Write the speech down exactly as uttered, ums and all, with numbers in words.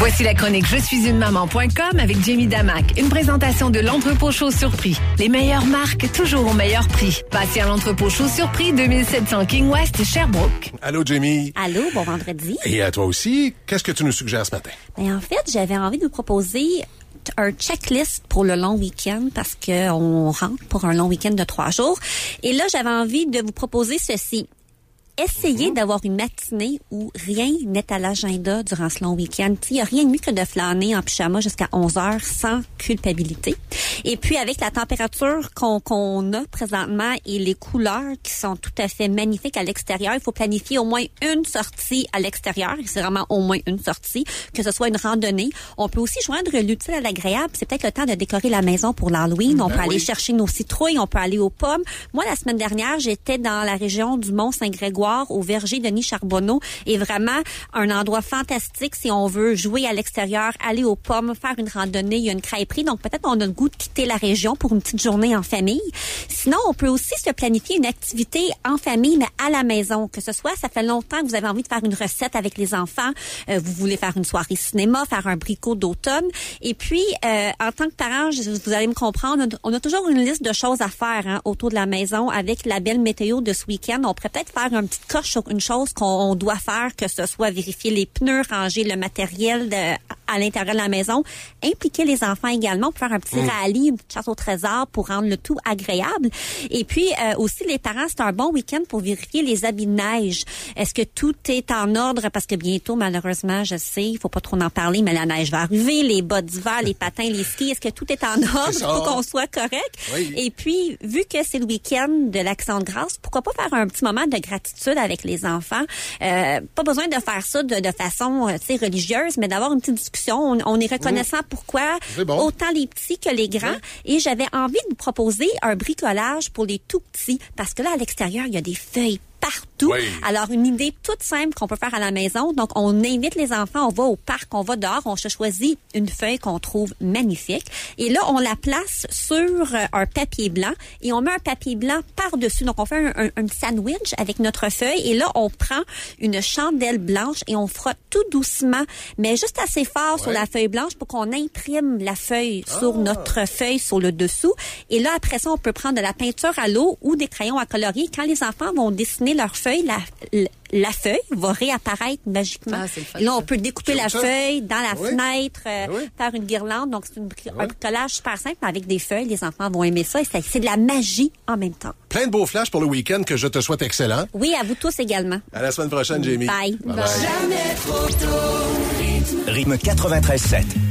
Voici la chronique je suis une maman point com avec Jamie Damac. Une présentation de l'entrepôt Chaud Surpris. Les meilleures marques, toujours au meilleur prix. Passez à l'entrepôt Chaud Surpris, deux mille sept cents King West, Sherbrooke. Allô, Jamie. Allô, bon vendredi. Et à toi aussi, qu'est-ce que tu nous suggères ce matin? Ben, en fait, j'avais envie de vous proposer un checklist pour le long week-end parce que on rentre pour un long week-end de trois jours. Et là, j'avais envie de vous proposer ceci. Essayez mm-hmm. d'avoir une matinée où rien n'est à l'agenda durant ce long week-end. Il n'y a rien de mieux que de flâner en pyjama jusqu'à onze heures sans culpabilité. Et puis, avec la température qu'on, qu'on a présentement et les couleurs qui sont tout à fait magnifiques à l'extérieur, il faut planifier au moins une sortie à l'extérieur. C'est vraiment au moins une sortie, que ce soit une randonnée. On peut aussi joindre l'utile à l'agréable. C'est peut-être le temps de décorer la maison pour l'Halloween. On ben peut oui. aller chercher nos citrouilles, on peut aller aux pommes. Moi, la semaine dernière, j'étais dans la région du Mont-Saint-Grégoire, au verger Denis Charbonneau, est vraiment un endroit fantastique si on veut jouer à l'extérieur, aller aux pommes, faire une randonnée. Il y a une crêperie, donc peut-être on a le goût de quitter la région pour une petite journée en famille. Sinon, on peut aussi se planifier une activité en famille, mais à la maison. Que ce soit, ça fait longtemps que vous avez envie de faire une recette avec les enfants, euh, vous voulez faire une soirée cinéma, faire un bricot d'automne. Et puis, euh, en tant que parent, je, vous allez me comprendre, on a toujours une liste de choses à faire hein, autour de la maison. Avec la belle météo de ce week-end, on pourrait peut-être faire un petit coche sur une chose qu'on doit faire, que ce soit vérifier les pneus, ranger le matériel de, à l'intérieur de la maison, impliquer les enfants également pour faire un petit mmh. rallye, une petite chasse au trésor pour rendre le tout agréable. Et puis euh, aussi, les parents, c'est un bon week-end pour vérifier les habits de neige. Est-ce que tout est en ordre? Parce que bientôt, malheureusement, je sais, il faut pas trop en parler, mais la neige va arriver, les bas d'hiver, les patins, les skis, est-ce que tout est en ordre? Il faut qu'on soit correct. Oui. Et puis, vu que c'est le week-end de l'Action de grâce, pourquoi pas faire un petit moment de gratitude avec les enfants. Euh, pas besoin de faire ça de, de façon tu sais religieuse, mais d'avoir une petite discussion. On, on est reconnaissant mmh. pourquoi bon. autant les petits que les grands. Mmh. Et j'avais envie de vous proposer un bricolage pour les tout petits. Parce que là, à l'extérieur, il y a des feuilles partout. Oui. Alors, une idée toute simple qu'on peut faire à la maison. Donc, on invite les enfants, on va au parc, on va dehors, on se choisit une feuille qu'on trouve magnifique. Et là, on la place sur un papier blanc et on met un papier blanc par-dessus. Donc, on fait un, un, un sandwich avec notre feuille et là, on prend une chandelle blanche et on frotte tout doucement, mais juste assez fort ouais. sur la feuille blanche pour qu'on imprime la feuille ah. sur notre feuille sur le dessous. Et là, après ça, on peut prendre de la peinture à l'eau ou des crayons à colorier. Quand les enfants vont dessiner leur feuille, la, la, la feuille va réapparaître magiquement. Ah, fun, là, on peut découper la ça. feuille dans la oui. fenêtre, euh, oui. faire une guirlande. Donc, c'est une, oui. un bricolage super simple avec des feuilles. Les enfants vont aimer ça et c'est, c'est de la magie en même temps. Plein de beaux flashs pour le week-end que je te souhaite excellent. Oui, à vous tous également. À la semaine prochaine, Jamie. Bye. Bye. Bye. Jamais trop tôt. Rythme quatre-vingt-treize sept.